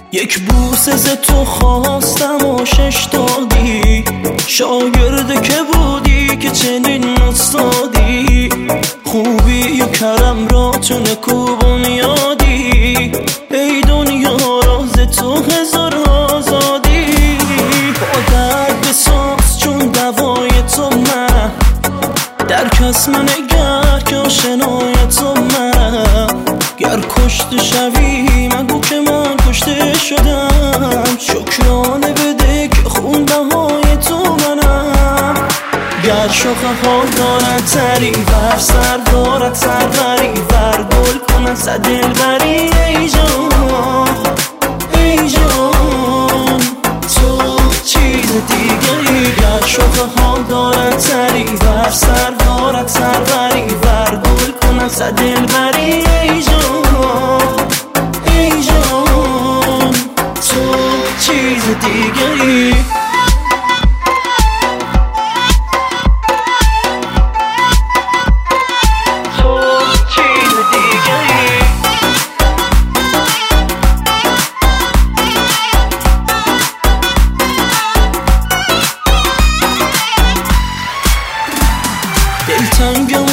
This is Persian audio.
یک بوسه ز تو خواستم و شش دادی، شاگرده که بودی که چنین استادی، خوبی و کرم را تو نکو بنیادی، ای دنیا راز تو هزار آزادی. با درد بساز چون دوای تو من، در کس من نگر که آشنای تو من، گر کشته شوی مگو که من کشته شدم، شکرانه بده که خون بهای تو منم. گر شاخه ها دارد تری بر سر دارد سروری، بر گل کنن صد دلبری، ای جان ای جان تو چیز دیگری. گر شاخه ها دارد تری بر سر دارد سروری، بر گل کنن صد دلبری، ای جان ای جان تو چیز دیگری. دلتنگم